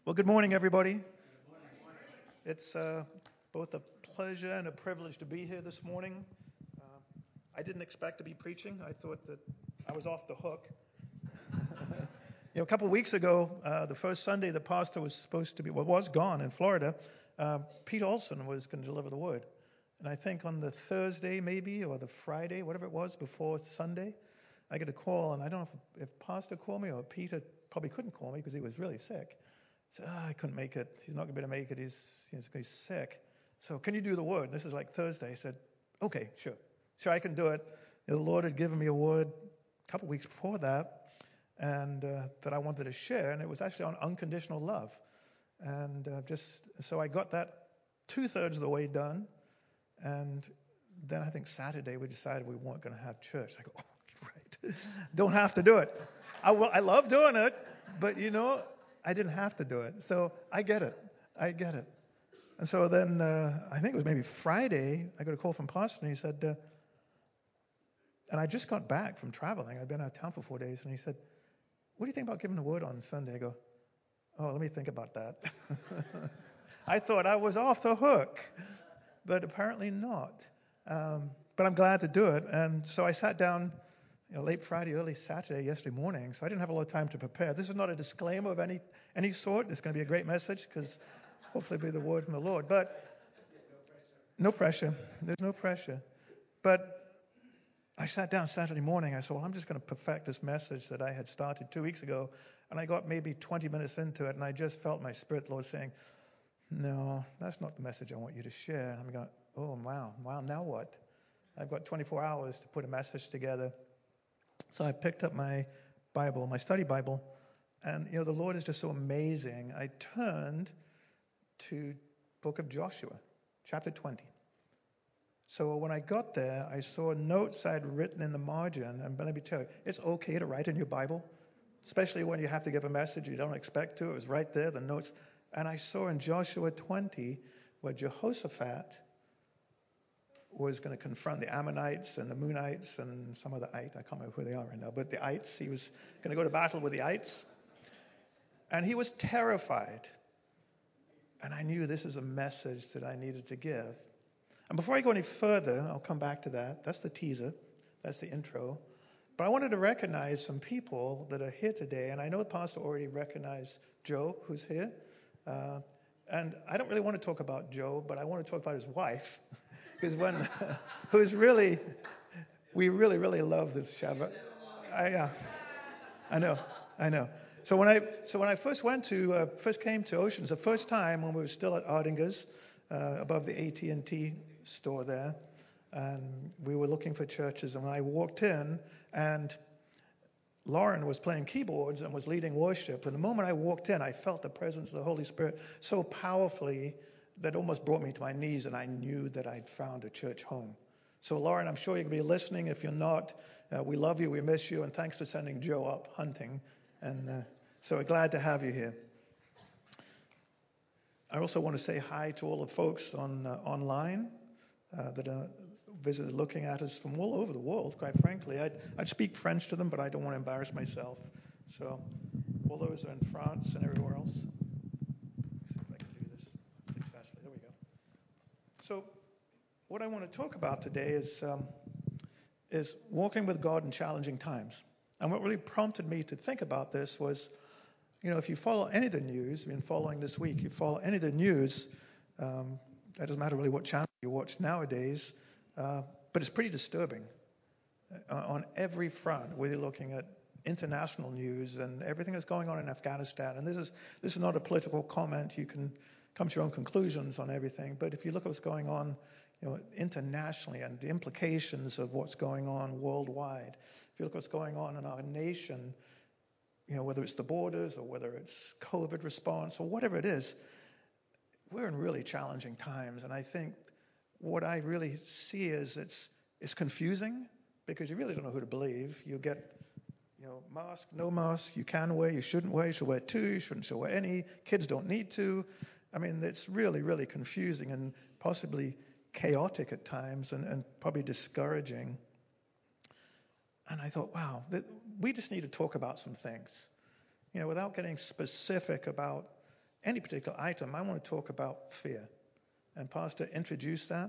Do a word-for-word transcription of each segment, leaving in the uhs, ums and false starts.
Well, good morning, everybody. It's uh, both a pleasure and a privilege to be here this morning. Uh, I didn't expect to be preaching. I thought that I was off the hook. you know, a couple of weeks ago, uh, the first Sunday, the pastor was supposed to be, well, was gone in Florida. Uh, Pete Olson was going to deliver the word. And I think on the Thursday, maybe, or the Friday, whatever it was, before Sunday, I get a call, and I don't know if, if Pastor called me or Peter probably couldn't call me because he was really sick. He said, oh, I couldn't make it. He's not going to be able to make it. He's, he's, he's sick. So can you do the word? This is like Thursday. I said, okay, sure. Sure, I can do it. The Lord had given me a word a couple of weeks before that, and uh, that I wanted to share, and it was actually on unconditional love. And uh, just so I got that two-thirds of the way done, and then I think Saturday we decided we weren't going to have church. I go, oh, right. Don't have to do it. I, I love doing it, but, you know, I didn't have to do it. So I get it. I get it. And so then uh, I think it was maybe Friday, I got a call from Pastor, and he said, uh, and I just got back from traveling. I'd been out of town for four days, and he said, what do you think about giving the word on Sunday? I go, oh, let me think about that. I thought I was off the hook, but apparently not. Um, but I'm glad to do it. And so I sat down, you know, late Friday, early Saturday, yesterday morning, so I didn't have a lot of time to prepare. This is not a disclaimer of any any sort. It's going to be a great message because hopefully it'll be the word from the Lord. But no pressure. There's no pressure. But I sat down Saturday morning. I said, well, I'm just going to perfect this message that I had started two weeks ago. And I got maybe twenty minutes into it, and I just felt my spirit, Lord, saying, no, that's not the message I want you to share. And I'm going, oh, wow, wow, now what? I've got twenty-four hours to put a message together. So I picked up my Bible, my study Bible, and, you know, the Lord is just so amazing. I turned to book of Joshua, chapter twenty. So when I got there, I saw notes I'd written in the margin, and let me tell you, it's okay to write in your Bible, especially when you have to give a message you don't expect to. It was right there, the notes. And I saw in Joshua twenty where Jehoshaphat was going to confront the Ammonites and the Moonites and some other ite. I can't remember who they are right now, but the ites. He was going to go to battle with the ites. And he was terrified. And I knew this is a message that I needed to give. And before I go any further, I'll come back to that. That's the teaser. That's the intro. But I wanted to recognize some people that are here today. And I know the pastor already recognized Joe, who's here. Uh, and I don't really want to talk about Joe, but I want to talk about his wife. Because when, who's really, we really, really love this Shabbat. I, uh, I know, I know. So when I, so when I first went to, uh, first came to Oceans, the first time when we were still at Ardinger's, uh, above the A T and T store there, and we were looking for churches, and when I walked in, and Lauren was playing keyboards and was leading worship, and the moment I walked in, I felt the presence of the Holy Spirit so powerfully that almost brought me to my knees, and I knew that I'd found a church home. So, Lauren, I'm sure you'll be listening. If you're not, uh, we love you, we miss you, and thanks for sending Joe up hunting. And uh, so we're glad to have you here. I also want to say hi to all the folks on uh, online uh, that are visited looking at us from all over the world, quite frankly. I'd, I'd speak French to them, but I don't want to embarrass myself. So all those are in France and everywhere else. So what I want to talk about today is um, is walking with God in challenging times. And what really prompted me to think about this was, you know, if you follow any of the news, I've been following this week, you follow any of the news, um, that doesn't matter really what channel you watch nowadays, uh, but it's pretty disturbing uh, on every front, whether you're looking at international news and everything that's going on in Afghanistan. And this is this is not a political comment. You can come to your own conclusions on everything. But if you look at what's going on, you know, internationally and the implications of what's going on worldwide, if you look at what's going on in our nation, you know, whether it's the borders or whether it's COVID response or whatever it is, we're in really challenging times. And I think what I really see is it's it's confusing because you really don't know who to believe. You get, you know, mask, no mask, you can wear, you shouldn't wear, you should wear two, you shouldn't wear any, kids don't need to. I mean, it's really, really confusing and possibly chaotic at times and, and probably discouraging. And I thought, wow, we just need to talk about some things, you know, without getting specific about any particular item, I want to talk about fear. And Pastor introduced that.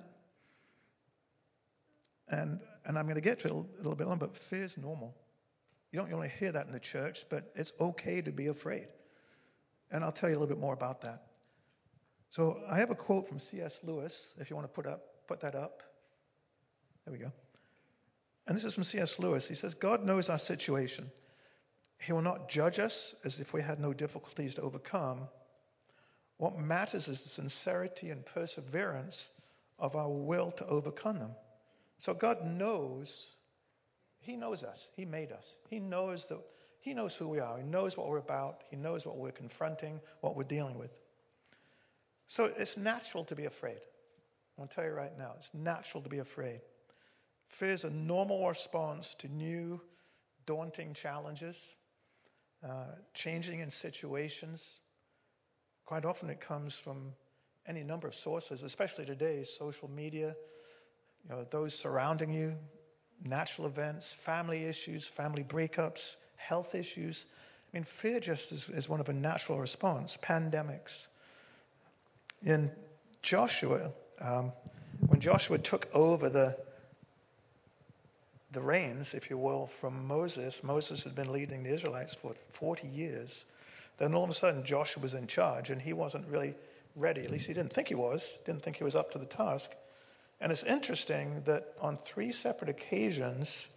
And and I'm going to get to it a little bit on, but fear is normal. You don't really hear that in the church, but it's okay to be afraid. And I'll tell you a little bit more about that. So I have a quote from C S Lewis, if you want to put up put that up. There we go. And this is from C S Lewis. He says, God knows our situation. He will not judge us as if we had no difficulties to overcome. What matters is the sincerity and perseverance of our will to overcome them. So God knows, he knows us. He made us. He knows that he knows who we are. He knows what we're about. He knows what we're confronting, what we're dealing with. So it's natural to be afraid. I'll tell you right now, it's natural to be afraid. Fear is a normal response to new, daunting challenges, uh, changing in situations. Quite often it comes from any number of sources, especially today, social media, you know, those surrounding you, natural events, family issues, family breakups, health issues. I mean, fear just is, is one of a natural response. Pandemics. In Joshua, um, when Joshua took over the the reins, if you will, from Moses, Moses had been leading the Israelites for forty years. Then all of a sudden Joshua was in charge and he wasn't really ready. At least he didn't think he was, didn't think he was up to the task. And it's interesting that on three separate occasions,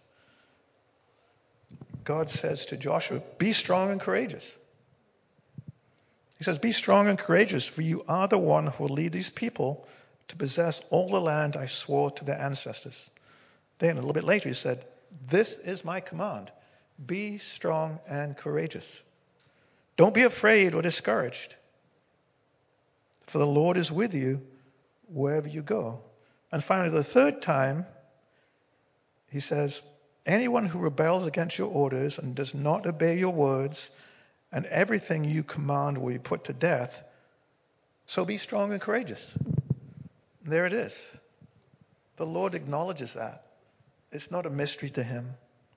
God says to Joshua, be strong and courageous. He says, be strong and courageous, for you are the one who will lead these people to possess all the land I swore to their ancestors. Then a little bit later he said, this is my command. Be strong and courageous. Don't be afraid or discouraged, for the Lord is with you wherever you go. And finally, the third time, he says, anyone who rebels against your orders and does not obey your words, and everything you command will be put to death, so be strong and courageous. And there it is. The Lord acknowledges that. It's not a mystery to him.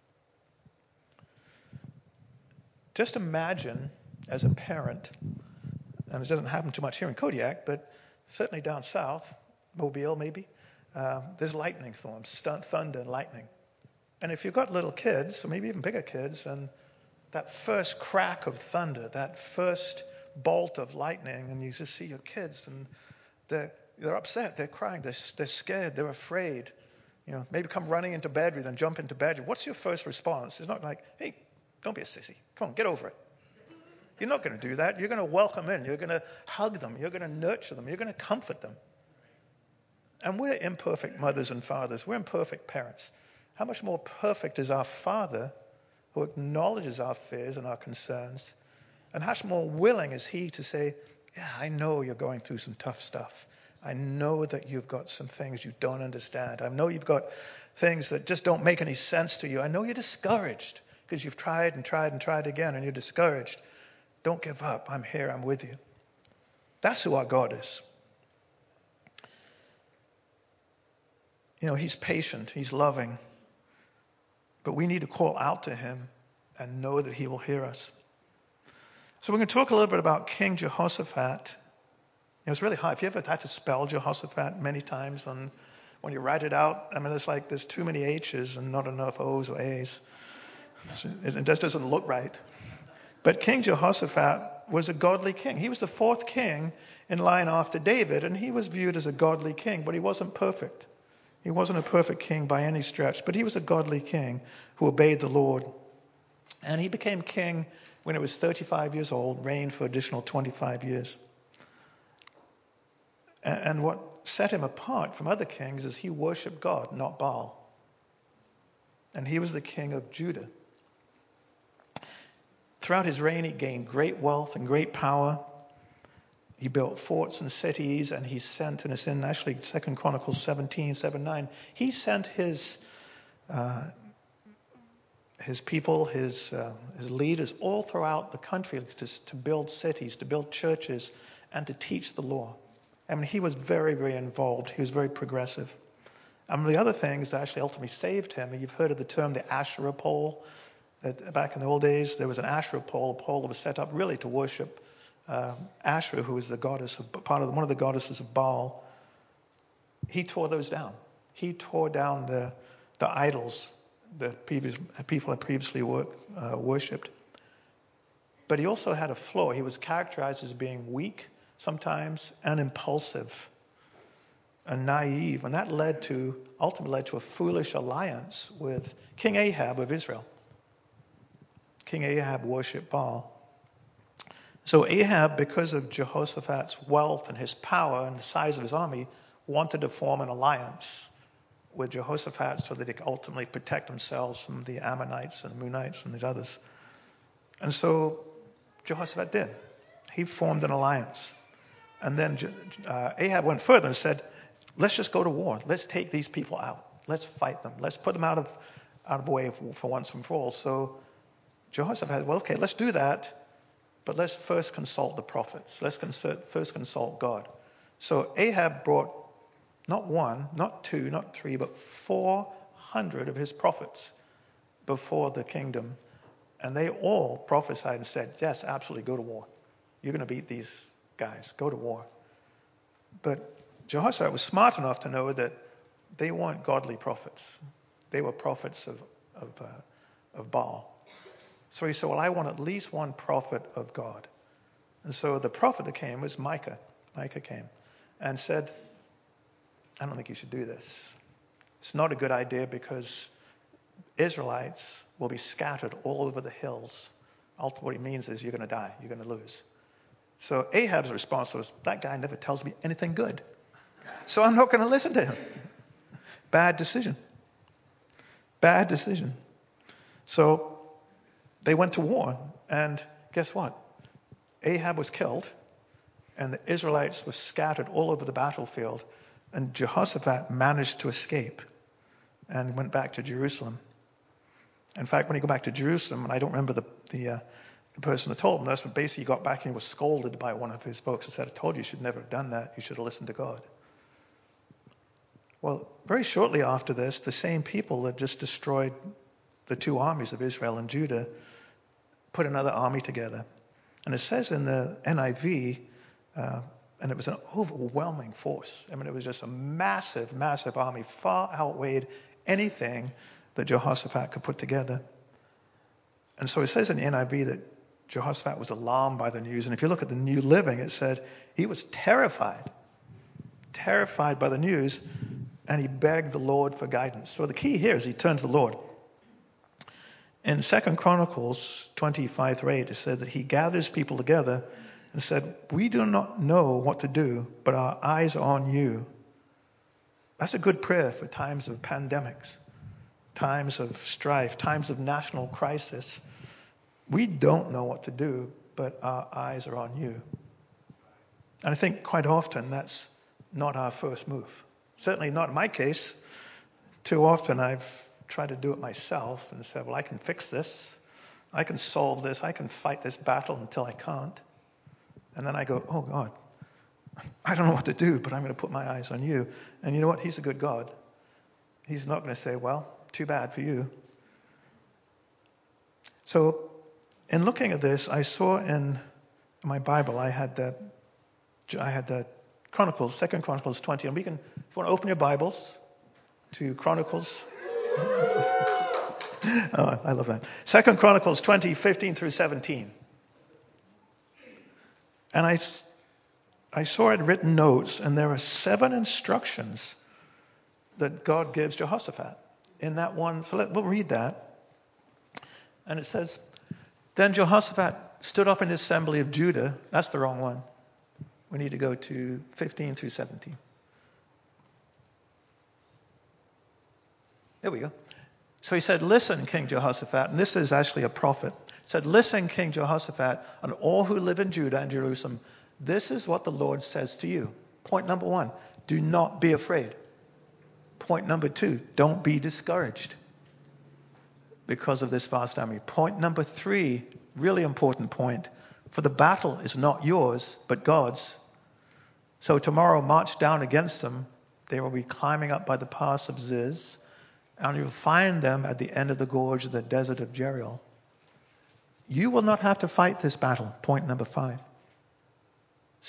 Just imagine as a parent, and it doesn't happen too much here in Kodiak, but certainly down south, Mobile maybe, uh, there's lightning storms, stun- thunder and lightning. And if you've got little kids, or maybe even bigger kids, and that first crack of thunder, that first bolt of lightning, and you just see your kids, and they're, they're upset, they're crying, they're, they're scared, they're afraid. You know, maybe come running into bed with you, then jump into bed. What's your first response? It's not like, hey, don't be a sissy. Come on, get over it. You're not going to do that. You're going to welcome in. You're going to hug them. You're going to nurture them. You're going to comfort them. And we're imperfect mothers and fathers. We're imperfect parents. How much more perfect is our Father who acknowledges our fears and our concerns? And how much more willing is he to say, yeah, I know you're going through some tough stuff. I know that you've got some things you don't understand. I know you've got things that just don't make any sense to you. I know you're discouraged because you've tried and tried and tried again and you're discouraged. Don't give up. I'm here. I'm with you. That's who our God is. You know, he's patient. He's loving. But we need to call out to him and know that he will hear us. So we're going to talk a little bit about King Jehoshaphat. It was really hard. If you ever had to spell Jehoshaphat many times, and when you write it out, I mean, it's like there's too many H's and not enough O's or A's. It just doesn't look right. But King Jehoshaphat was a godly king. He was the fourth king in line after David, and he was viewed as a godly king, but he wasn't perfect. He wasn't a perfect king by any stretch, but he was a godly king who obeyed the Lord. And he became king when he was thirty-five years old, reigned for additional twenty-five years. And what set him apart from other kings is he worshipped God, not Baal. And he was the king of Judah. Throughout his reign, he gained great wealth and great power. He built forts and cities, and he sent, and it's in actually Second Chronicles seventeen, seven, nine, he sent his uh, his people, his uh, his leaders all throughout the country to, to build cities, to build churches, and to teach the law. I mean, he was very, very involved. He was very progressive. And the other things that actually ultimately saved him, and you've heard of the term the Asherah pole. That back in the old days, there was an Asherah pole, a pole that was set up really to worship uh, Asherah, who was the goddess of, part of the, one of the goddesses of Baal, he tore those down. He tore down the the idols that previous, people had previously work, uh, worshipped. But he also had a flaw. He was characterized as being weak sometimes and impulsive and naive. And that led to, ultimately led to a foolish alliance with King Ahab of Israel. King Ahab worshipped Baal. So Ahab, because of Jehoshaphat's wealth and his power and the size of his army, wanted to form an alliance with Jehoshaphat so that he could ultimately protect themselves from the Ammonites and the Moonites and these others. And so Jehoshaphat did. He formed an alliance. And then uh, Ahab went further and said, let's just go to war. Let's take these people out. Let's fight them. Let's put them out of out of the way for once and for all. So Jehoshaphat said, well, okay, let's do that. But let's first consult the prophets. Let's consult, first consult God. So Ahab brought not one, not two, not three, but four hundred of his prophets before the kingdom. And they all prophesied and said, yes, absolutely, go to war. You're going to beat these guys. Go to war. But Jehoshaphat was smart enough to know that they weren't godly prophets. They were prophets of, of, uh, of Baal. So he said, well, I want at least one prophet of God. And so the prophet that came was Micah. Micah came and said, I don't think you should do this. It's not a good idea because Israelites will be scattered all over the hills. Ultimately, what he means is you're going to die. You're going to lose. So Ahab's response was, that guy never tells me anything good. So I'm not going to listen to him. Bad decision. Bad decision. So they went to war. And guess what? Ahab was killed. And the Israelites were scattered all over the battlefield. And Jehoshaphat managed to escape and went back to Jerusalem. In fact, when he got back to Jerusalem, and I don't remember the the, uh, the person who told him this, but basically he got back and he was scolded by one of his folks and said, I told you you should never have done that. You should have listened to God. Well, very shortly after this, the same people that just destroyed the two armies of Israel and Judah put another army together. And it says in the N I V, uh, and it was an overwhelming force. I mean, it was just a massive, massive army, far outweighed anything that Jehoshaphat could put together. And so it says in the N I V that Jehoshaphat was alarmed by the news. And if you look at the New Living, it said he was terrified, terrified by the news, and he begged the Lord for guidance. So the key here is he turned to the Lord. In Second Chronicles twenty-five through eight, it said that he gathered his people together and said, we do not know what to do, but our eyes are on you. That's a good prayer for times of pandemics, times of strife, times of national crisis. We don't know what to do, but our eyes are on you. And I think quite often that's not our first move. Certainly not in my case. Too often I've tried to do it myself and said, well, I can fix this. I can solve this. I can fight this battle until I can't. And then I go, oh, God, I don't know what to do, but I'm going to put my eyes on you. And you know what? He's a good God. He's not going to say, well, too bad for you. So in looking at this, I saw in my Bible, I had the, I had the Chronicles, Second Chronicles twenty. And we can, if you want to open your Bibles to Chronicles. Oh, I love that. Second Chronicles twenty, fifteen through seventeen. And I, I saw it written notes, and there are seven instructions that God gives Jehoshaphat in that one. So let, we'll read that. And it says, then Jehoshaphat stood up in the assembly of Judah. That's the wrong one. We need to go to fifteen through seventeen. There we go. So he said, listen, King Jehoshaphat, and this is actually a prophet. He said, listen, King Jehoshaphat, and all who live in Judah and Jerusalem, this is what the Lord says to you. Point number one, do not be afraid. Point number two, don't be discouraged because of this vast army. Point number three, really important point, for the battle is not yours, but God's. So tomorrow march down against them. They will be climbing up by the pass of Ziz, and you'll find them at the end of the gorge of the desert of Jeriel. You will not have to fight this battle. Point number five.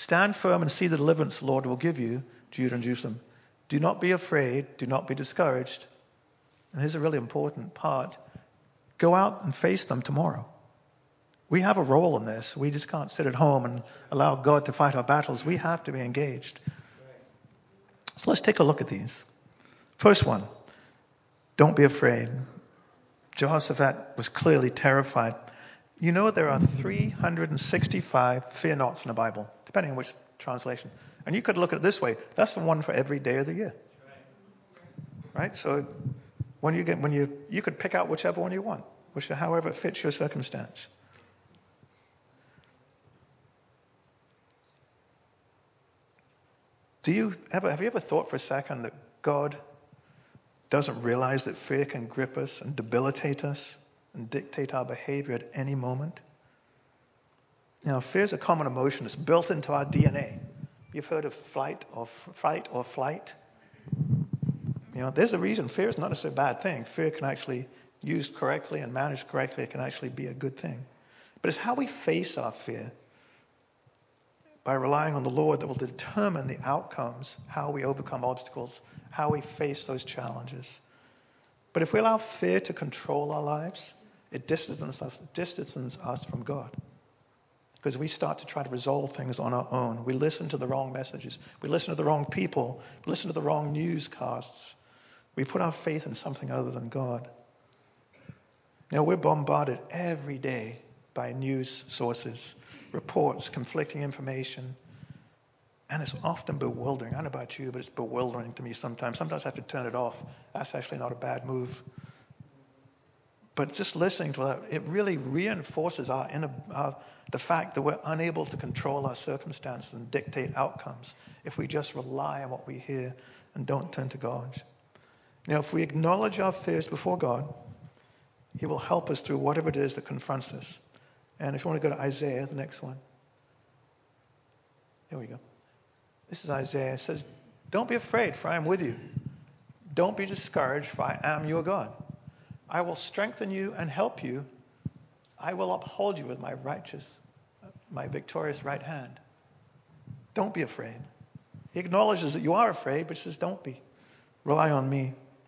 Stand firm and see the deliverance the Lord will give you, Judah and Jerusalem. Do not be afraid. Do not be discouraged. And here's a really important part. Go out and face them tomorrow. We have a role in this. We just can't sit at home and allow God to fight our battles. We have to be engaged. So let's take a look at these. First one, don't be afraid. Jehoshaphat was clearly terrified. You know there are three hundred sixty-five fear nots in the Bible, depending on which translation. And you could look at it this way. That's the one for every day of the year. Right? So when you get, when you, you could pick out whichever one you want, which, however it fits your circumstance. Do you ever, have you ever thought for a second that God doesn't realize that fear can grip us and debilitate us and dictate our behavior at any moment? Now, fear is a common emotion. It's built into our D N A. You've heard of flight or f- fight or flight. You know, there's a reason. Fear is not necessarily a bad thing. Fear can actually, used correctly and managed correctly, it can actually be a good thing. But it's how we face our fear by relying on the Lord that will determine the outcomes, how we overcome obstacles, how we face those challenges. But if we allow fear to control our lives, it distances us, distances us from God. Because we start to try to resolve things on our own. We listen to the wrong messages. We listen to the wrong people. We listen to the wrong newscasts. We put our faith in something other than God. You know, we're bombarded every day by news sources, reports, conflicting information. And it's often bewildering. I don't know about you, but it's bewildering to me sometimes. Sometimes I have to turn it off. That's actually not a bad move. But just listening to that, it really reinforces our, inner, our the fact that we're unable to control our circumstances and dictate outcomes if we just rely on what we hear and don't turn to God. Now, if we acknowledge our fears before God, He will help us through whatever it is that confronts us. And if you want to go to Isaiah, the next one. There we go. This is Isaiah. It says, don't be afraid, for I am with you. Don't be discouraged, for I am your God. I will strengthen you and help you. I will uphold you with my righteous, my victorious right hand. Don't be afraid. He acknowledges that you are afraid, but he says, don't be. Rely on me.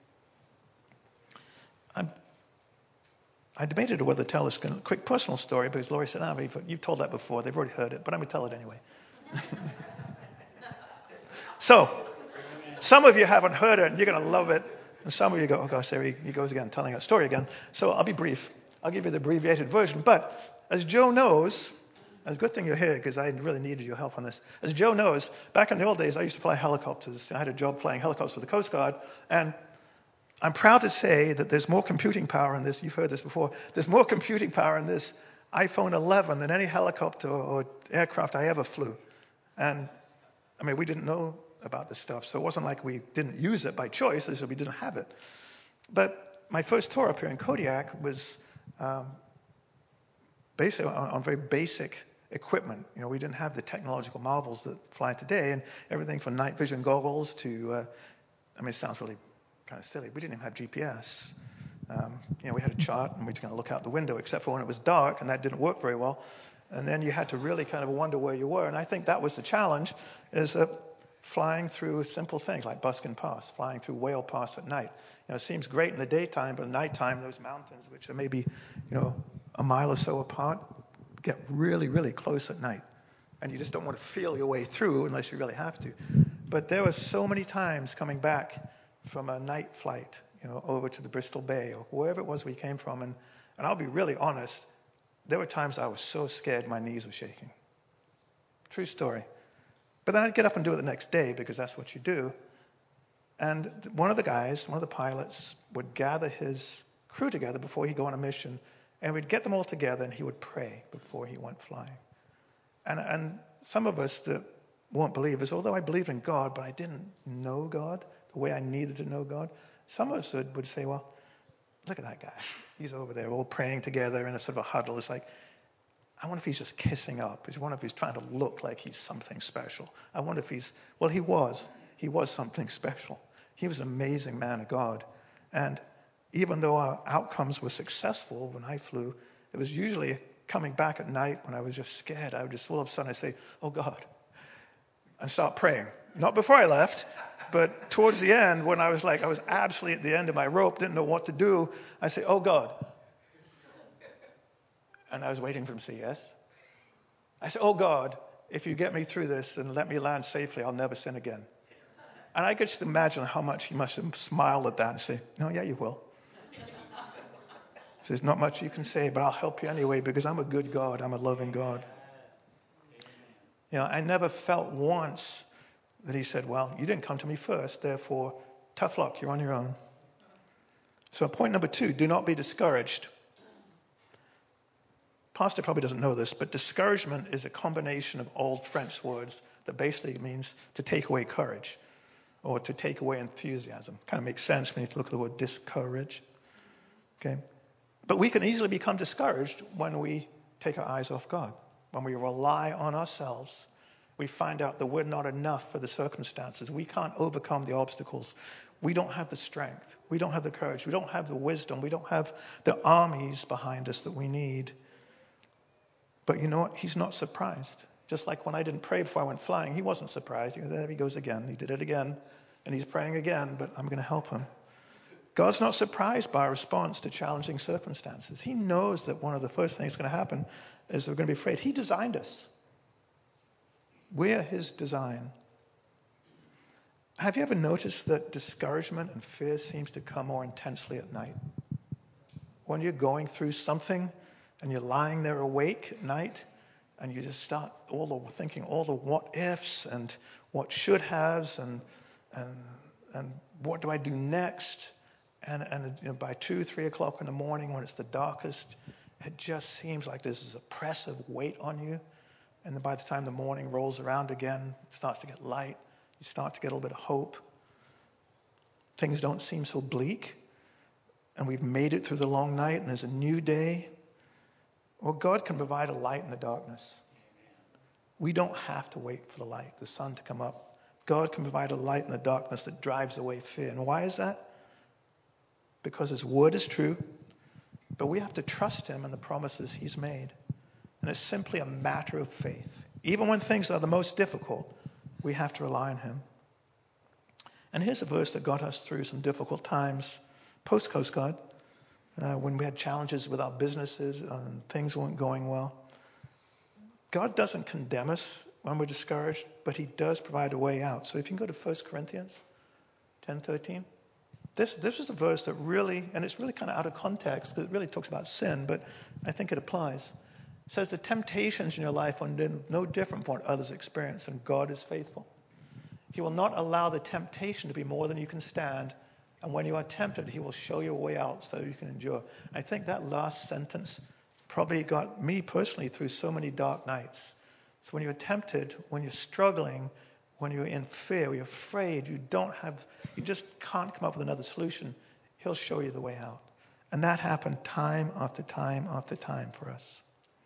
I'm, I debated whether to tell this quick personal story, because Laurie said, ah, you've told that before. They've already heard it, but I'm going to tell it anyway. So, some of you haven't heard it, and you're going to love it. And some of you go, oh gosh, there he, he goes again, telling that story again. So I'll be brief. I'll give you the abbreviated version. But as Joe knows, it's a good thing you're here because I really needed your help on this. As Joe knows, back in the old days, I used to fly helicopters. I had a job flying helicopters for the Coast Guard. And I'm proud to say that there's more computing power in this. You've heard this before. There's more computing power in this iPhone eleven than any helicopter or aircraft I ever flew. And, I mean, we didn't know about this stuff. So it wasn't like we didn't use it by choice, it's that we didn't have it. But my first tour up here in Kodiak was um, basically on, on very basic equipment. You know, we didn't have the technological marvels that fly today, and everything from night vision goggles to, uh, I mean, it sounds really kind of silly. We didn't even have G P S. Um, you know, we had a chart, and we just kind of look out the window, except for when it was dark, and that didn't work very well. And then you had to really kind of wonder where you were. And I think that was the challenge, is that flying through simple things like Buskin Pass, flying through Whale Pass at night. You know, it seems great in the daytime, but at nighttime, those mountains, which are maybe, you know, a mile or so apart, get really, really close at night. And you just don't want to feel your way through unless you really have to. But there were so many times coming back from a night flight, you know, over to the Bristol Bay or wherever it was we came from. And, and I'll be really honest, there were times I was so scared my knees were shaking. True story. But then I'd get up and do it the next day because that's what you do. And one of the guys, one of the pilots, would gather his crew together before he'd go on a mission, and we'd get them all together, and he would pray before he went flying. And, and some of us that weren't believers, although I believed in God, but I didn't know God the way I needed to know God, some of us would, would say, well, look at that guy. He's over there all praying together in a sort of a huddle. It's like, I wonder if he's just kissing up. I wonder if he's trying to look like he's something special. I wonder if he's, well, he was. He was something special. He was an amazing man of God. And even though our outcomes were successful when I flew, it was usually coming back at night when I was just scared. I would just all of a sudden I'd say, oh God, and start praying. Not before I left, but towards the end, when I was like, I was absolutely at the end of my rope, didn't know what to do, I say, oh God. And I was waiting for him to say yes. I said, oh God, if you get me through this and let me land safely, I'll never sin again. And I could just imagine how much he must have smiled at that and say, no, yeah, you will. There's not much you can say, but I'll help you anyway because I'm a good God. I'm a loving God. You know, I never felt once that he said, well, you didn't come to me first, therefore, tough luck, you're on your own. So point number two, do not be discouraged. Pastor probably doesn't know this, but discouragement is a combination of old French words that basically means to take away courage or to take away enthusiasm. Kind of makes sense when you look at the word discourage. Okay? But we can easily become discouraged when we take our eyes off God. When we rely on ourselves, we find out that we're not enough for the circumstances. We can't overcome the obstacles. We don't have the strength. We don't have the courage. We don't have the wisdom. We don't have the armies behind us that we need. But you know what? He's not surprised. Just like when I didn't pray before I went flying, he wasn't surprised. He goes, there he goes again. He did it again. And he's praying again, but I'm going to help him. God's not surprised by our response to challenging circumstances. He knows that one of the first things that's going to happen is we're going to be afraid. He designed us. We're his design. Have you ever noticed that discouragement and fear seems to come more intensely at night? When you're going through something and you're lying there awake at night and you just start all the thinking all the what ifs and what should haves and and and what do I do next? And, and you know, by two, three o'clock in the morning when it's the darkest, it just seems like there's this oppressive weight on you. And then by the time the morning rolls around again, it starts to get light. You start to get a little bit of hope. Things don't seem so bleak. And we've made it through the long night and there's a new day. Well, God can provide a light in the darkness. We don't have to wait for the light, the sun to come up. God can provide a light in the darkness that drives away fear. And why is that? Because his word is true, but we have to trust him and the promises he's made. And it's simply a matter of faith. Even when things are the most difficult, we have to rely on him. And here's a verse that got us through some difficult times post-Coast Guard, uh, when we had challenges with our businesses and things weren't going well. God doesn't condemn us when we're discouraged, but he does provide a way out. So if you can go to First Corinthians ten thirteen. This this is a verse that really, and it's really kind of out of context because it really talks about sin, but I think it applies. It says the temptations in your life are no different from what others experience, and God is faithful. He will not allow the temptation to be more than you can stand, and when you are tempted, he will show you a way out so you can endure. And I think that last sentence probably got me personally through so many dark nights. So when you're tempted, when you're struggling, when you're in fear, when you're afraid, you don't have, you just can't come up with another solution, he'll show you the way out. And that happened time after time after time for us.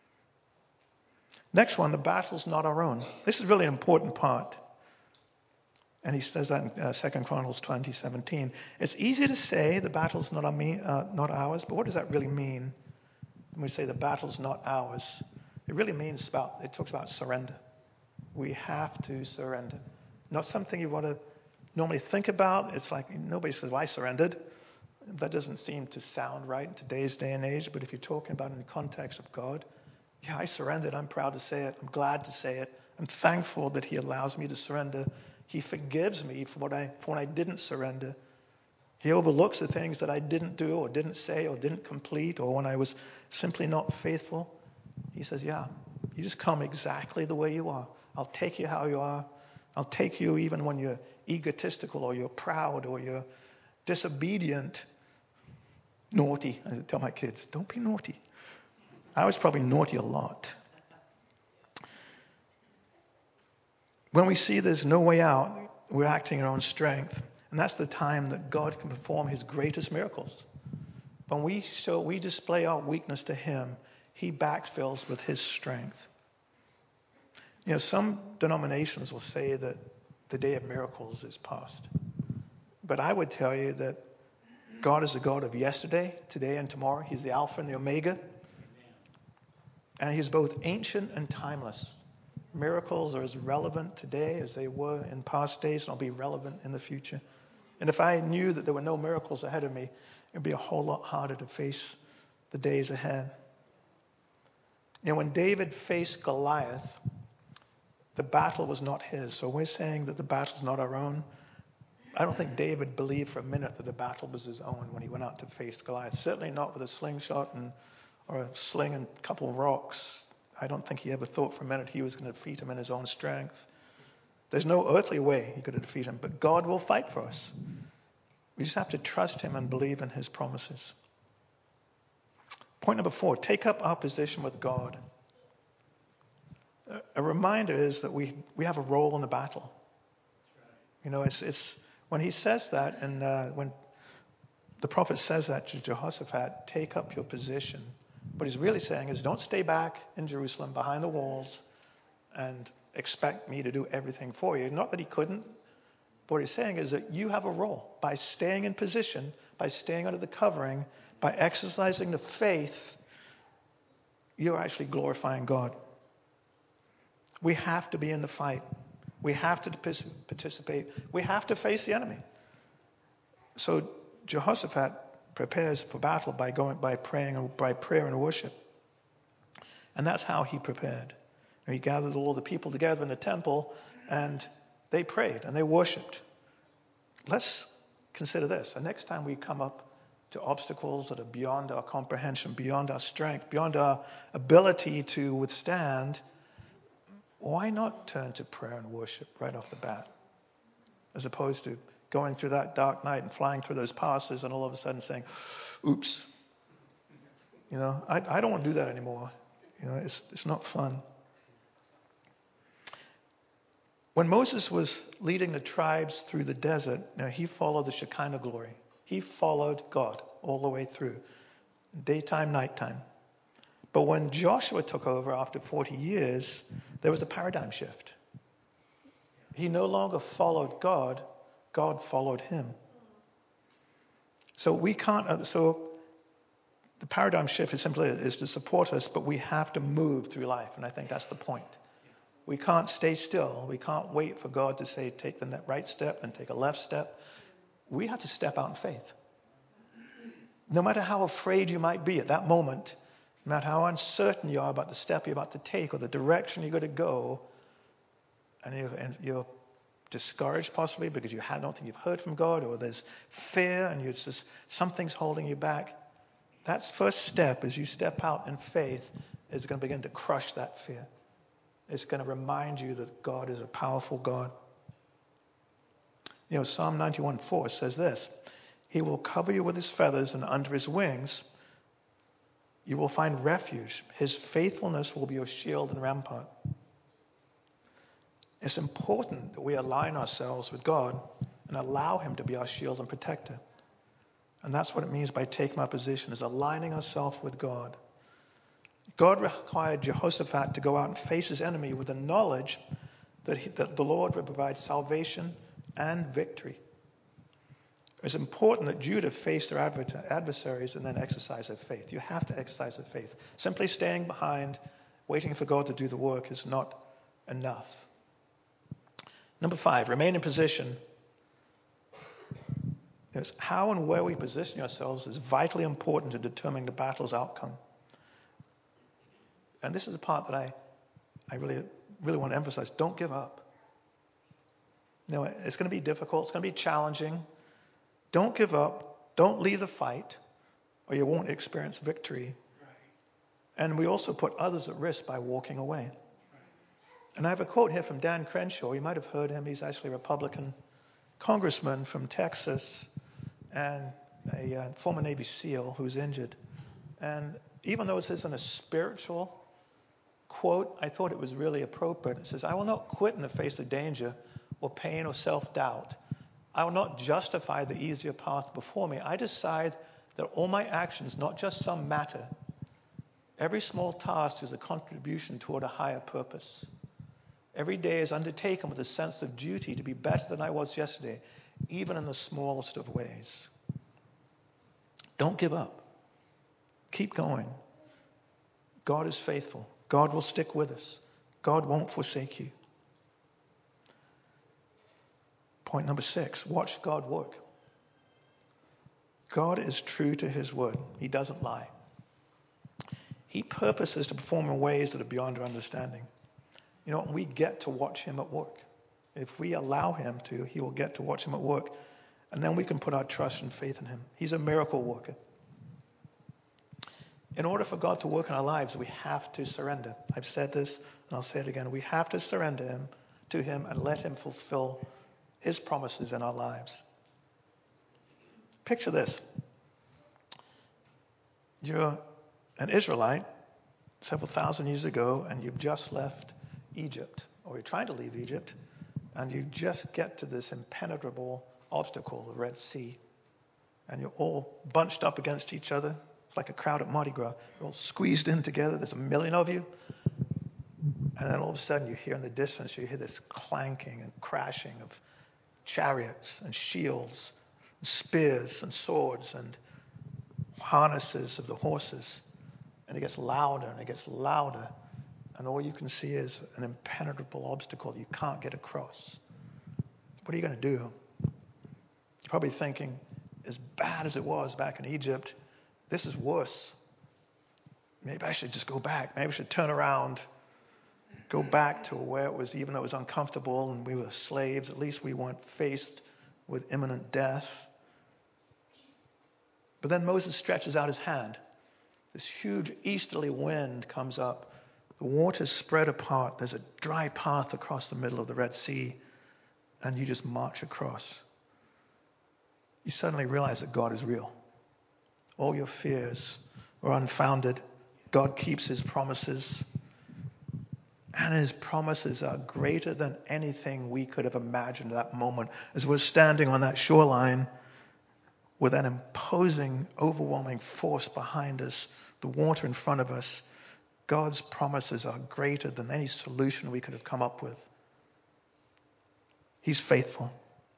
Next one, the battle's not our own. This is really an important part. And he says that in uh, Second Chronicles twenty seventeen. It's easy to say the battle's not, on me, uh, not ours, but what does that really mean? When we say the battle's not ours, it really means about, it talks about surrender. We have to surrender. Not something you want to normally think about. It's like nobody says, well, I surrendered. That doesn't seem to sound right in today's day and age. But if you're talking about it in the context of God, yeah, I surrendered. I'm proud to say it. I'm glad to say it. I'm thankful that he allows me to surrender. He forgives me for what I for when I didn't surrender. He overlooks the things that I didn't do or didn't say or didn't complete or when I was simply not faithful. He says, yeah, you just come exactly the way you are. I'll take you how you are. I'll take you even when you're egotistical or you're proud or you're disobedient, naughty. I tell my kids, don't be naughty. I was probably naughty a lot. When we see there's no way out, we're acting in our own strength. And that's the time that God can perform his greatest miracles. When we show, we display our weakness to him, he backfills with his strength. You know, some denominations will say that the day of miracles is past. But I would tell you that God is the God of yesterday, today, and tomorrow. He's the Alpha and the Omega. And he's both ancient and timeless. Miracles are as relevant today as they were in past days, and will be relevant in the future. And if I knew that there were no miracles ahead of me, it would be a whole lot harder to face the days ahead. You know, when David faced Goliath, the battle was not his. So we're saying that the battle's not our own. I don't think David believed for a minute that the battle was his own when he went out to face Goliath. Certainly not with a slingshot and or a sling and a couple of rocks. I don't think he ever thought for a minute he was going to defeat him in his own strength. There's no earthly way he could defeat him, but God will fight for us. We just have to trust him and believe in his promises. Point number four, take up our position with God. A reminder is that we, we have a role in the battle. You know, it's, it's when he says that, and uh, when the prophet says that to Jehoshaphat, take up your position. What he's really saying is, don't stay back in Jerusalem behind the walls and expect me to do everything for you. Not that he couldn't. But what he's saying is that you have a role. By staying in position, by staying under the covering, by exercising the faith, you're actually glorifying God. We have to be in the fight. We have to participate. We have to face the enemy. So Jehoshaphat prepares for battle by going by praying by prayer and worship. And that's how he prepared. He gathered all the people together in the temple and they prayed and they worshipped. Let's consider this. The next time we come up to obstacles that are beyond our comprehension, beyond our strength, beyond our ability to withstand, why not turn to prayer and worship right off the bat? As opposed to going through that dark night and flying through those passes and all of a sudden saying, oops. You know, I, I don't want to do that anymore. You know, it's it's not fun. When Moses was leading the tribes through the desert, you know, he followed the Shekinah glory. He followed God all the way through, daytime, nighttime. But when Joshua took over after forty years, there was a paradigm shift. He no longer followed God, God followed him. So we can't, so the paradigm shift is simply is to support us, but we have to move through life. And I think that's the point. We can't stay still. We can't wait for God to say, take the right step and take a left step. We have to step out in faith. No matter how afraid you might be at that moment, no matter how uncertain you are about the step you're about to take or the direction you're going to go, and you're, and you're discouraged possibly because you don't think you've heard from God, or there's fear and you're just, something's holding you back, that first step as you step out in faith is going to begin to crush that fear. It's going to remind you that God is a powerful God. You know, Psalm ninety-one four says this, he will cover you with his feathers, and under his wings you will find refuge. His faithfulness will be your shield and rampart. It's important that we align ourselves with God and allow him to be our shield and protector. And that's what it means by taking our position, is aligning ourselves with God. God required Jehoshaphat to go out and face his enemy with the knowledge that, he, that the Lord would provide salvation and victory. It's important that Judah face their adversaries and then exercise their faith. You have to exercise their faith. Simply staying behind, waiting for God to do the work is not enough. Number five, remain in position. Yes, how and where we position ourselves is vitally important to determining the battle's outcome. And this is the part that I, I really, really want to emphasize. Don't give up. You know, it's going to be difficult. It's going to be challenging. Don't give up. Don't leave the fight, or you won't experience victory. And we also put others at risk by walking away. And I have a quote here from Dan Crenshaw. You might have heard him. He's actually a Republican congressman from Texas and a uh, former Navy SEAL who's injured. And even though this isn't a spiritual quote, I thought it was really appropriate. It says, I will not quit in the face of danger or pain or self-doubt. I will not justify the easier path before me. I decide that all my actions, not just some matter, every small task is a contribution toward a higher purpose. Every day is undertaken with a sense of duty to be better than I was yesterday, even in the smallest of ways. Don't give up. Keep going. God is faithful. God will stick with us. God won't forsake you. Point number six, watch God work. God is true to his word. He doesn't lie. He purposes to perform in ways that are beyond our understanding. You know, we get to watch him at work. If we allow him to, he will get to watch him at work. And then we can put our trust and faith in him. He's a miracle worker. In order for God to work in our lives, we have to surrender. I've said this, and I'll say it again. We have to surrender him to him and let him fulfill his promises in our lives. Picture this. You're an Israelite several thousand years ago, and you've just left Egypt, or you're trying to leave Egypt, and you just get to this impenetrable obstacle, the Red Sea, and you're all bunched up against each other. It's like a crowd at Mardi Gras. You're all squeezed in together. There's a million of you. And then all of a sudden you hear in the distance, you hear this clanking and crashing of chariots and shields, and spears and swords and harnesses of the horses. And it gets louder and it gets louder. And all you can see is an impenetrable obstacle you can't get across. What are you going to do? You're probably thinking, as bad as it was back in Egypt, this is worse. Maybe I should just go back. Maybe I should turn around, go back to where it was, even though it was uncomfortable and we were slaves, at least we weren't faced with imminent death. But then Moses stretches out his hand. This huge easterly wind comes up. The waters spread apart. There's a dry path across the middle of the Red Sea, and you just march across. You suddenly realize that God is real. All your fears are unfounded. God keeps his promises. And his promises are greater than anything we could have imagined at that moment. As we're standing on that shoreline with that imposing, overwhelming force behind us, the water in front of us, God's promises are greater than any solution we could have come up with. He's faithful.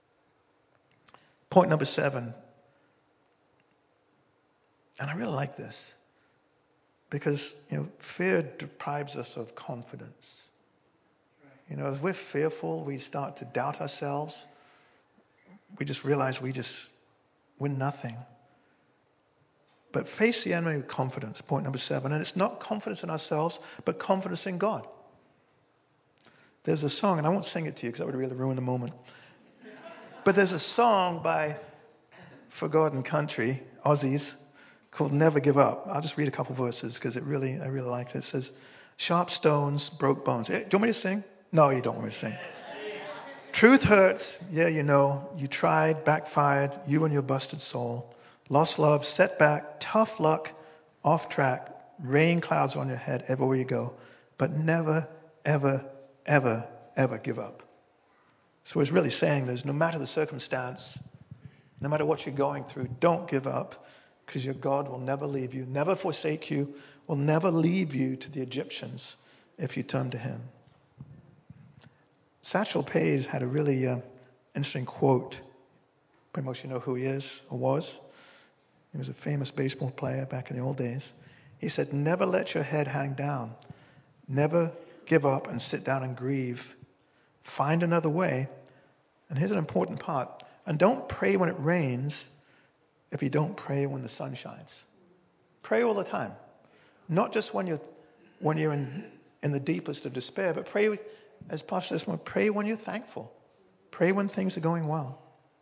Point number seven. And I really like this because, you know, fear deprives us of confidence. You know, as we're fearful, we start to doubt ourselves. We just realize we just, we're nothing. But face the enemy with confidence, point number seven. And it's not confidence in ourselves, but confidence in God. There's a song, and I won't sing it to you because that would really ruin the moment. But there's a song by Forgotten Country, Aussies, called Never Give Up. I'll just read a couple verses because it really, I really liked it. It says, sharp stones broke bones. Do you want me to sing? No, you don't want me to sing. Truth hurts. Yeah, you know. You tried, backfired. You and your busted soul. Lost love, setback, tough luck, off track, rain clouds on your head everywhere you go. But never, ever, ever, ever give up. So it's really saying is no matter the circumstance, no matter what you're going through, don't give up. Because your God will never leave you, never forsake you, will never leave you to the Egyptians if you turn to him. Satchel Paige had a really uh, interesting quote. Pretty much you know who he is or was. He was a famous baseball player back in the old days. He said, never let your head hang down. Never give up and sit down and grieve. Find another way. And here's an important part. And don't pray when it rains if you don't pray when the sun shines. Pray all the time. Not just when you're when you're in, in the deepest of despair, but pray, as Pastor says, pray when you're thankful. Pray when things are going well.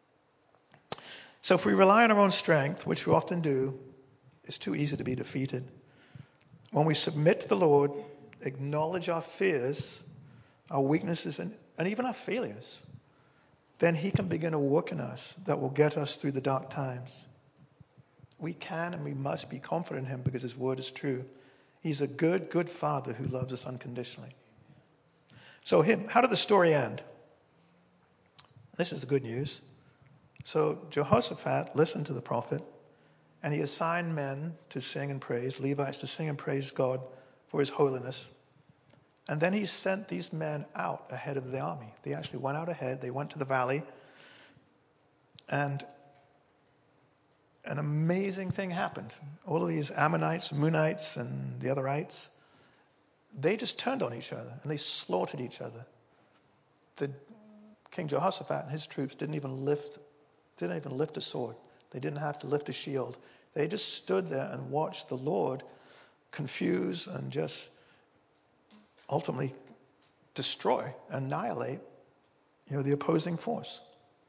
So if we rely on our own strength, which we often do, it's too easy to be defeated. When we submit to the Lord, acknowledge our fears, our weaknesses, and, and even our failures, then he can begin a work in us that will get us through the dark times. We can and we must be confident in him because his word is true. He's a good, good father who loves us unconditionally. So him, how did the story end? This is the good news. So Jehoshaphat listened to the prophet, and he assigned men to sing and praise, Levites to sing and praise God for his holiness. And then he sent these men out ahead of the army. They actually went out ahead. They went to the valley. And an amazing thing happened. All of these Ammonites, Moonites, and the otherites, they just turned on each other and they slaughtered each other. The King Jehoshaphat and his troops didn't even lift, didn't even lift a sword. They didn't have to lift a shield. They just stood there and watched the Lord confuse and just ultimately destroy, annihilate, you know, the opposing force.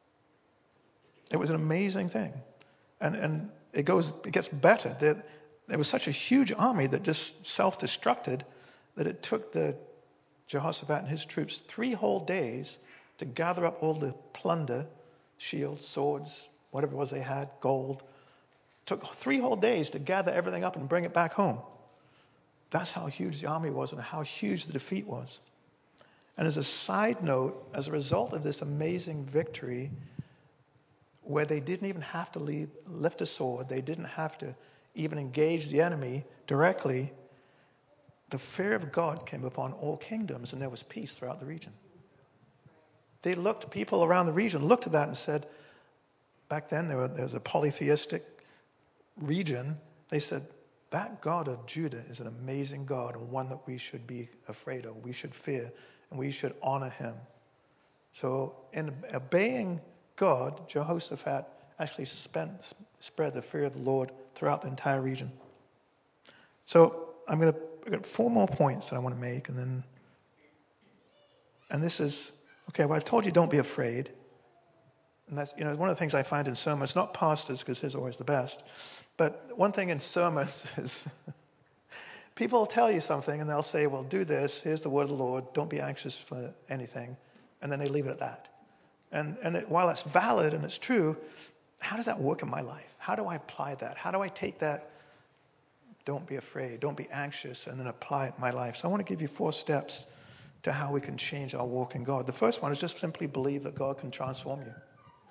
It was an amazing thing. And and it goes, it gets better. There, there was such a huge army that just self-destructed that it took the Jehoshaphat and his troops three whole days to gather up all the plunder, shields, swords, whatever it was they had, gold. Took three whole days to gather everything up and bring it back home. That's how huge the army was and how huge the defeat was. And as a side note, as a result of this amazing victory, where they didn't even have to leave, lift a sword, they didn't have to even engage the enemy directly, the fear of God came upon all kingdoms and there was peace throughout the region. They looked, people around the region looked at that and said, back then there, were, there was a polytheistic region, they said, that God of Judah is an amazing God and one that we should be afraid of, we should fear, and we should honor him. So in obeying God, Jehoshaphat actually spent, spread the fear of the Lord throughout the entire region. So I'm going to I've got four more points that I want to make, and then, and this is, okay, well, I've told you don't be afraid. And that's, you know, one of the things I find in sermons, not pastors, because his are always the best, but one thing in sermons is people will tell you something and they'll say, well, do this, here's the word of the Lord, don't be anxious for anything, and then they leave it at that. And, and it, while it's valid and it's true, how does that work in my life? How do I apply that? How do I take that, don't be afraid, don't be anxious, and then apply it in my life? So I want to give you four steps to how we can change our walk in God. The first one is just simply believe that God can transform you.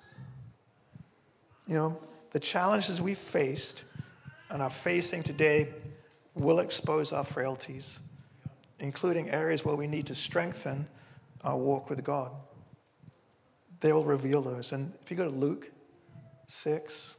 You know, the challenges we faced and are facing today will expose our frailties, including areas where we need to strengthen our walk with God. They will reveal those. And if you go to Luke six,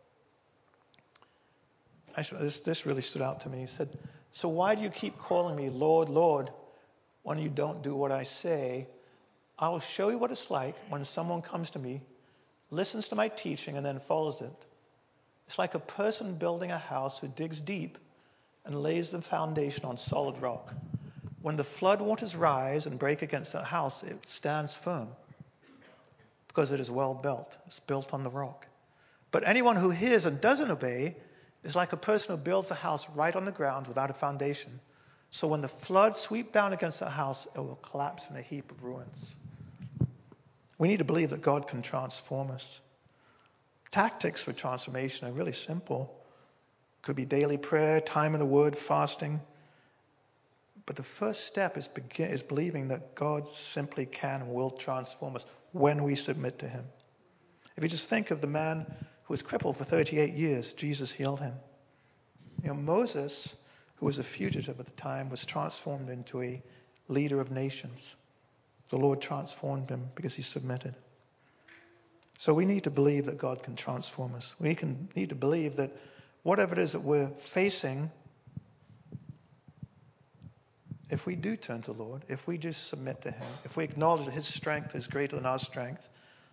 actually, this, this really stood out to me. He said, so why do you keep calling me Lord, Lord, when you don't do what I say? I will show you what it's like when someone comes to me, listens to my teaching, and then follows it. It's like a person building a house who digs deep and lays the foundation on solid rock. When the floodwaters rise and break against that house, it stands firm because it is well built. It's built on the rock. But anyone who hears and doesn't obey is like a person who builds a house right on the ground without a foundation. So when the floods sweep down against that house, it will collapse in a heap of ruins. We need to believe that God can transform us. Tactics for transformation are really simple. Could be daily prayer, time in the Word, fasting. But the first step is, begin, is believing that God simply can and will transform us when we submit to him. If you just think of the man who was crippled for thirty-eight years, Jesus healed him. You know, Moses, who was a fugitive at the time, was transformed into a leader of nations. The Lord transformed him because he submitted. So we need to believe that God can transform us. We can need to believe that whatever it is that we're facing, if we do turn to the Lord, if we just submit to him, if we acknowledge that his strength is greater than our strength,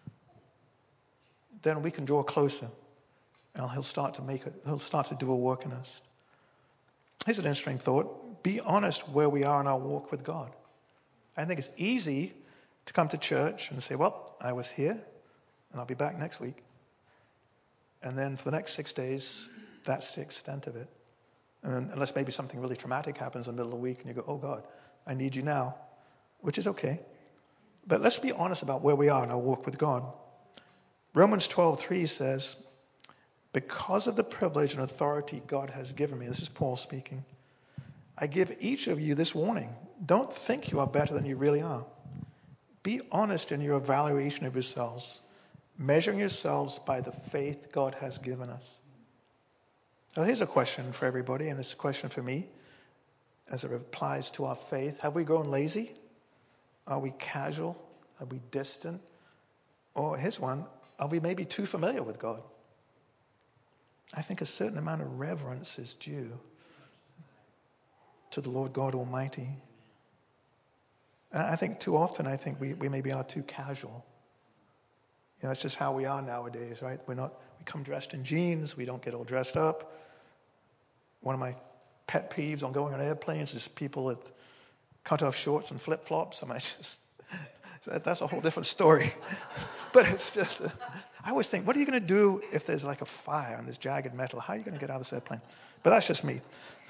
then we can draw closer, and he'll start to make it, he'll start to do a work in us. Here's an interesting thought. Be honest where we are in our walk with God. I think it's easy to come to church and say, well, I was here, and I'll be back next week. And then for the next six days, that's the extent of it. And unless maybe something really traumatic happens in the middle of the week, and you go, oh God, I need you now, which is okay. But let's be honest about where we are in our walk with God. Romans twelve three says, because of the privilege and authority God has given me, this is Paul speaking, I give each of you this warning. Don't think you are better than you really are. Be honest in your evaluation of yourselves, measuring yourselves by the faith God has given us. Now here's a question for everybody, and it's a question for me as it applies to our faith. Have we grown lazy? Are we casual? Are we distant? Or here's one, are we maybe too familiar with God? I think a certain amount of reverence is due to the Lord God Almighty. And I think too often, I think we, we maybe are too casual. You know, it's just how we are nowadays, right? We're not, we come dressed in jeans, we don't get all dressed up. One of my pet peeves on going on airplanes is people with cut-off shorts and flip-flops. I mean, it's just, that's a whole different story. But it's just, uh, I always think, what are you going to do if there's like a fire and there's jagged metal? How are you going to get out of this airplane? But that's just me.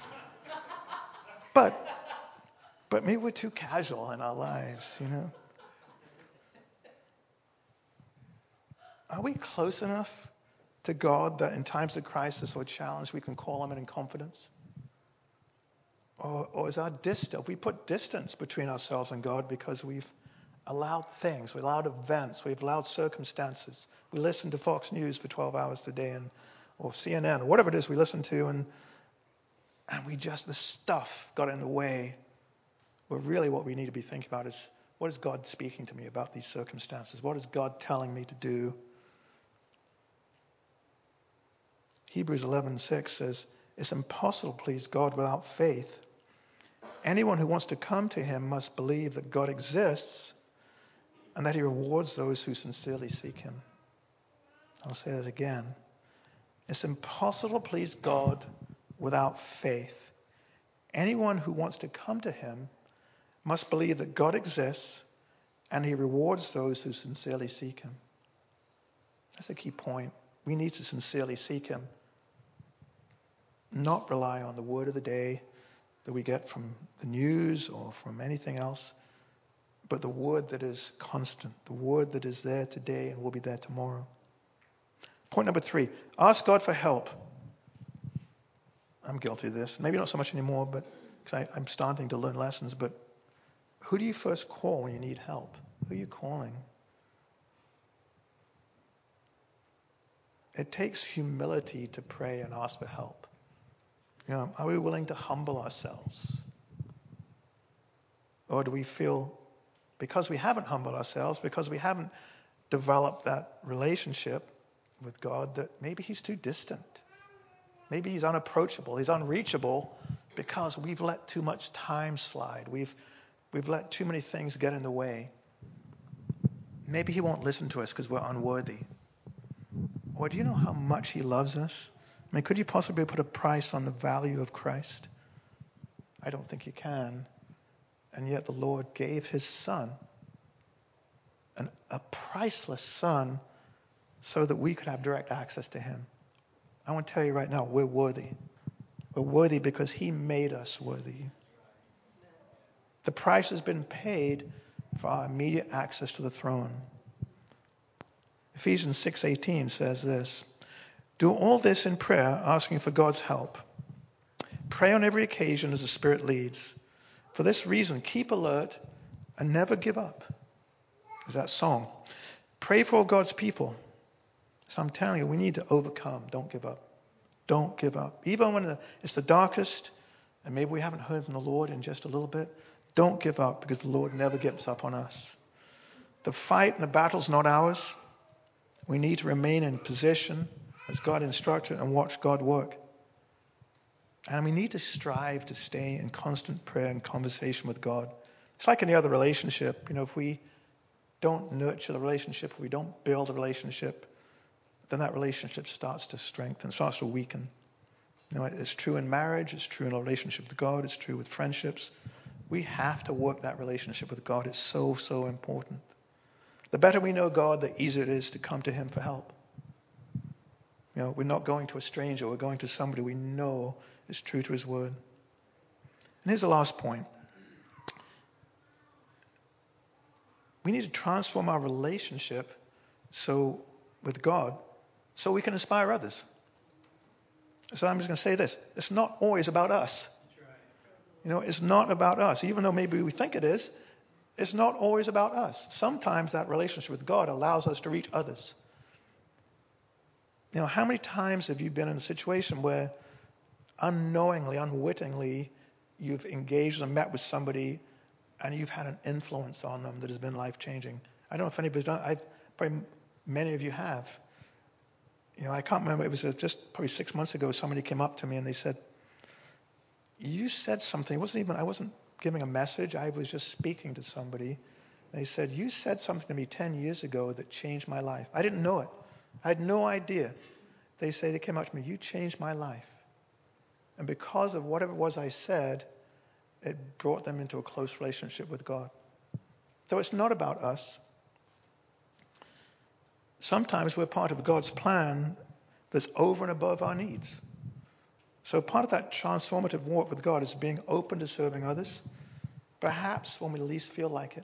But, but maybe we're too casual in our lives, you know. Are we close enough to God that in times of crisis or challenge we can call Him in confidence? Or, or is our distance, if we put distance between ourselves and God because we've allowed things, we've allowed events, we've allowed circumstances. We listen to Fox News for twelve hours a day, and, or C N N, or whatever it is we listen to, and and we just, the stuff got in the way. Well, really what we need to be thinking about is, what is God speaking to me about these circumstances? What is God telling me to do? Hebrews eleven six says, it's impossible to please God without faith. Anyone who wants to come to Him must believe that God exists and that He rewards those who sincerely seek Him. I'll say that again. It's impossible to please God without faith. Anyone who wants to come to Him must believe that God exists and He rewards those who sincerely seek Him. That's a key point. We need to sincerely seek Him. Not rely on the word of the day that we get from the news or from anything else, but the word that is constant, the word that is there today and will be there tomorrow. Point number three, ask God for help. I'm guilty of this. Maybe not so much anymore, but because I'm starting to learn lessons, but who do you first call when you need help? Who are you calling? It takes humility to pray and ask for help. You know, are we willing to humble ourselves? Or do we feel, because we haven't humbled ourselves, because we haven't developed that relationship with God, that maybe He's too distant? Maybe He's unapproachable, He's unreachable, because we've let too much time slide. We've, we've let too many things get in the way. Maybe He won't listen to us because we're unworthy. Or do you know how much He loves us? I mean, could you possibly put a price on the value of Christ? I don't think you can. And yet the Lord gave His Son, an, a priceless Son, so that we could have direct access to Him. I want to tell you right now, we're worthy. We're worthy because He made us worthy. The price has been paid for our immediate access to the throne. Ephesians six eighteen says this, do all this in prayer, asking for God's help. Pray on every occasion as the Spirit leads. For this reason, keep alert and never give up. Is that song. Pray for all God's people. So I'm telling you, we need to overcome. Don't give up. Don't give up. Even when it's the darkest, and maybe we haven't heard from the Lord in just a little bit, don't give up, because the Lord never gives up on us. The fight and the battle's not ours. We need to remain in position as God instructed and watch God work. And we need to strive to stay in constant prayer and conversation with God. It's like any other relationship. You know, if we don't nurture the relationship, if we don't build the relationship, then that relationship starts to strengthen, starts to weaken. You know, it's true in marriage, it's true in a relationship with God, it's true with friendships. We have to work that relationship with God. It's so, so important. The better we know God, the easier it is to come to Him for help. You know, we're not going to a stranger, we're going to somebody we know is true to His word. And here's the last point. We need to transform our relationship so with God so we can inspire others. So I'm just going to say this. It's not always about us. You know, it's not about us. Even though maybe we think it is, it's not always about us. Sometimes that relationship with God allows us to reach others. You know, how many times have you been in a situation where unknowingly, unwittingly, you've engaged and met with somebody and you've had an influence on them that has been life-changing? I don't know if anybody's done it. I've, probably many of you have. You know, I can't remember. It was just probably six months ago, somebody came up to me and they said, you said something. It wasn't even, I wasn't giving a message. I was just speaking to somebody. They said, you said something to me ten years ago that changed my life. I didn't know it. I had no idea. They say, they came up to me, you changed my life. And because of whatever it was I said, it brought them into a close relationship with God. So it's not about us. Sometimes we're part of God's plan that's over and above our needs. So part of that transformative walk with God is being open to serving others, perhaps when we least feel like it.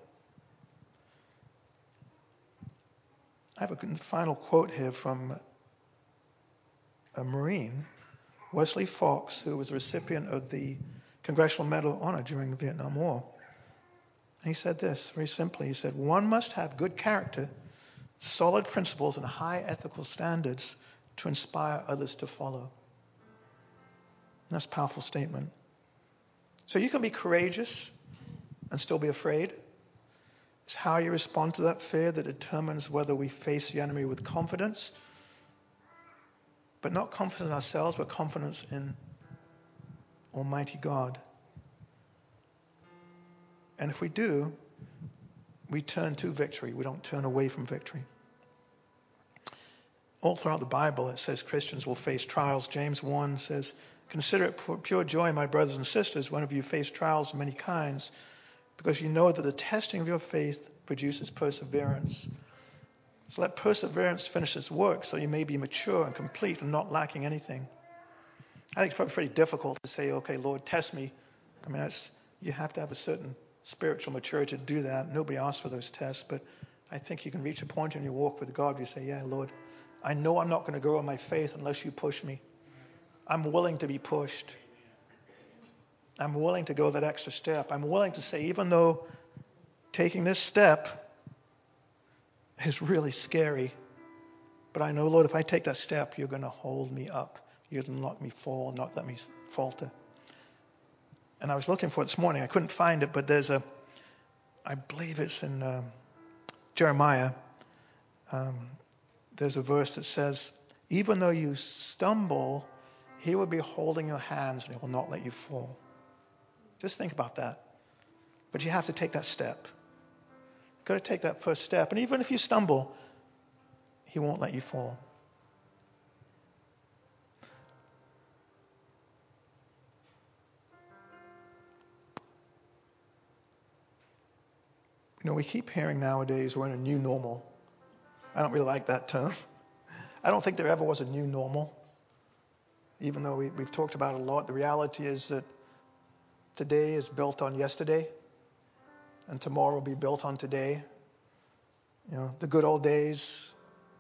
I have a final quote here from a Marine, Wesley Fox, who was a recipient of the Congressional Medal of Honor during the Vietnam War. And he said this, very simply. He said, one must have good character, solid principles, and high ethical standards to inspire others to follow. And that's a powerful statement. So you can be courageous and still be afraid. It's how you respond to that fear that determines whether we face the enemy with confidence, but not confidence in ourselves, but confidence in Almighty God. And if we do, we turn to victory. We don't turn away from victory. All throughout the Bible, it says Christians will face trials. James one says, consider it pure joy, my brothers and sisters, whenever you face trials of many kinds, because you know that the testing of your faith produces perseverance. So let perseverance finish its work so you may be mature and complete and not lacking anything. I think it's probably pretty difficult to say, okay, Lord, test me. I mean, that's, you have to have a certain spiritual maturity to do that. Nobody asks for those tests, but I think you can reach a point in your walk with God where you say, yeah, Lord, I know I'm not going to grow in my faith unless you push me. I'm willing to be pushed. I'm willing to go that extra step. I'm willing to say, even though taking this step is really scary, but I know, Lord, if I take that step, you're going to hold me up. You're going to not let me fall, not let me falter. And I was looking for it this morning. I couldn't find it, but there's a, I believe it's in um, Jeremiah. Um, there's a verse that says, even though you stumble, he will be holding your hands and he will not let you fall. Just think about that. But you have to take that step. You've got to take that first step. And even if you stumble, he won't let you fall. You know, we keep hearing nowadays we're in a new normal. I don't really like that term. I don't think there ever was a new normal. Even though we, we've talked about it a lot, the reality is that today is built on yesterday, and tomorrow will be built on today. You know, the good old days,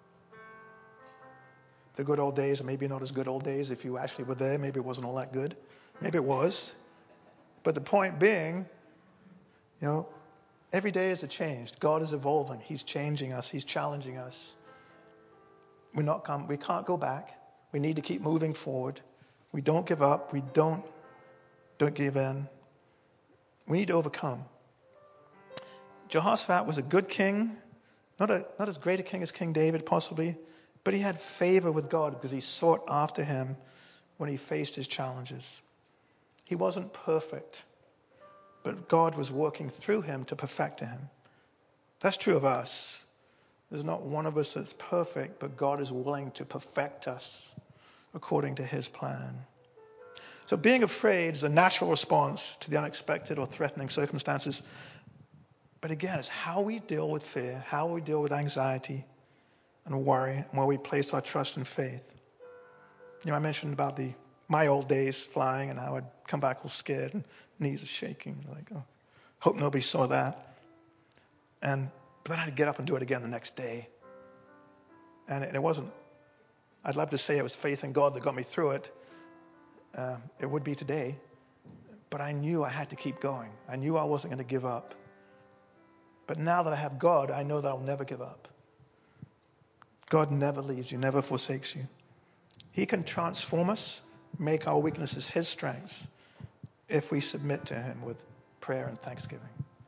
the good old days are maybe not as good old days. If you actually were there, maybe it wasn't all that good. Maybe it was. But the point being, you know, every day is a change. God is evolving. He's changing us. He's challenging us. We're not come, we can't go back. We need to keep moving forward. We don't give up. We don't, don't give in. We need to overcome. Jehoshaphat was a good king, not a not as great a king as King David possibly, but he had favor with God because he sought after him when he faced his challenges. He wasn't perfect, but God was working through him to perfect him. That's true of us. There's not one of us that's perfect, but God is willing to perfect us according to his plan. So being afraid is a natural response to the unexpected or threatening circumstances. But again, it's how we deal with fear, how we deal with anxiety and worry, and where we place our trust and faith. You know, I mentioned about the my old days flying and how I'd come back all scared and knees are shaking. Like, oh, hope nobody saw that. And but then I'd get up and do it again the next day. And it, it wasn't, I'd love to say it was faith in God that got me through it. Uh, it would be today. But I knew I had to keep going. I knew I wasn't going to give up. But now that I have God, I know that I'll never give up. God never leaves you, never forsakes you. He can transform us, make our weaknesses his strengths, if we submit to him with prayer and thanksgiving.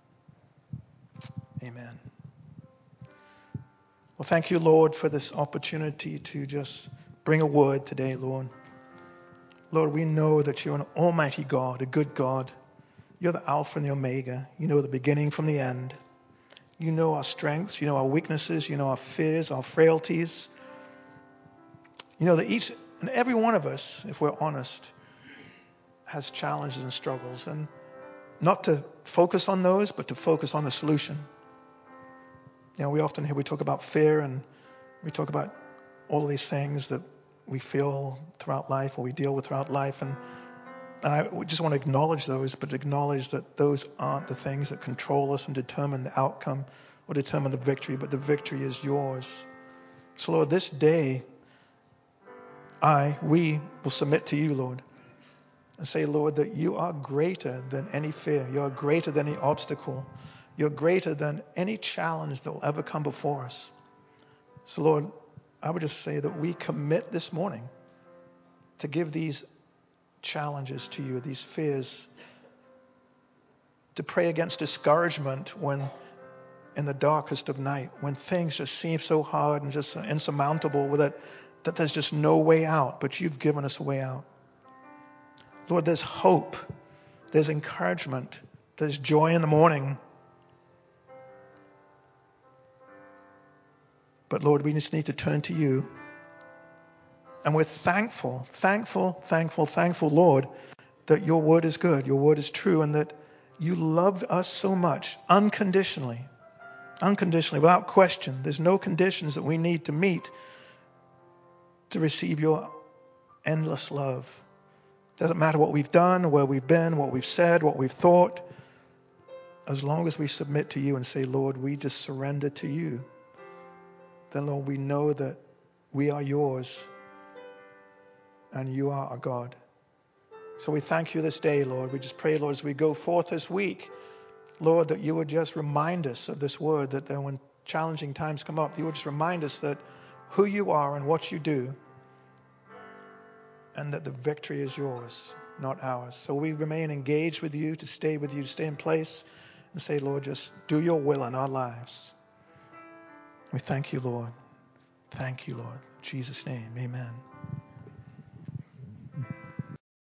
Amen. Well, thank you, Lord, for this opportunity to just bring a word today, Lord. Lord, we know that you're an almighty God, a good God. You're the Alpha and the Omega. You know the beginning from the end. You know our strengths. You know our weaknesses. You know our fears, our frailties. You know that each and every one of us, if we're honest, has challenges and struggles. And not to focus on those, but to focus on the solution. You know, we often hear we talk about fear, and we talk about all of these things that we feel throughout life, or we deal with throughout life. And, and I we just want to acknowledge those, but acknowledge that those aren't the things that control us and determine the outcome or determine the victory, but the victory is yours. So, Lord, this day, I, we will submit to you, Lord, and say, Lord, that you are greater than any fear. You are greater than any obstacle. You're greater than any challenge that will ever come before us. So, Lord, I would just say that we commit this morning to give these challenges to you, these fears, to pray against discouragement when in the darkest of night, when things just seem so hard and just insurmountable, with it, that there's just no way out, but you've given us a way out. Lord, there's hope, there's encouragement, there's joy in the morning. But Lord, we just need to turn to you. And we're thankful, thankful, thankful, thankful, Lord, that your word is good, your word is true, and that you loved us so much, unconditionally, unconditionally, without question. There's no conditions that we need to meet to receive your endless love. Doesn't matter what we've done, where we've been, what we've said, what we've thought. As long as we submit to you and say, Lord, we just surrender to you, then, Lord, we know that we are yours and you are our God. So we thank you this day, Lord. We just pray, Lord, as we go forth this week, Lord, that you would just remind us of this word, that then when challenging times come up, you would just remind us that who you are and what you do, and that the victory is yours, not ours. So we remain engaged with you, to stay with you, to stay in place, and say, Lord, just do your will in our lives. We thank you, Lord. Thank you, Lord. In Jesus' name, amen.